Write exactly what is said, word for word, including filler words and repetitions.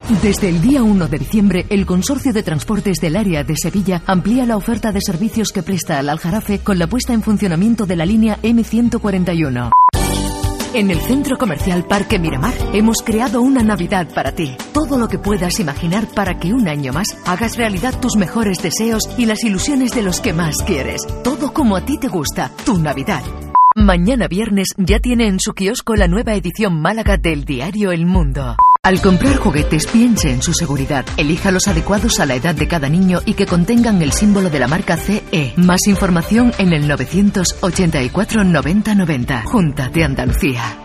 Desde el día uno de diciembre, el Consorcio de Transportes del Área de Sevilla amplía la oferta de servicios que presta al Aljarafe con la puesta en funcionamiento de la línea eme ciento cuarenta y uno. En el Centro Comercial Parque Miramar hemos creado una Navidad para ti. Todo lo que puedas imaginar para que un año más hagas realidad tus mejores deseos y las ilusiones de los que más quieres. Todo como a ti te gusta. Tu Navidad. Mañana viernes ya tiene en su kiosco la nueva edición Málaga del diario El Mundo. Al comprar juguetes, piense en su seguridad. Elija los adecuados a la edad de cada niño y que contengan el símbolo de la marca ce e. Más información en el novecientos ochenta y cuatro noventa noventa. Junta de Andalucía.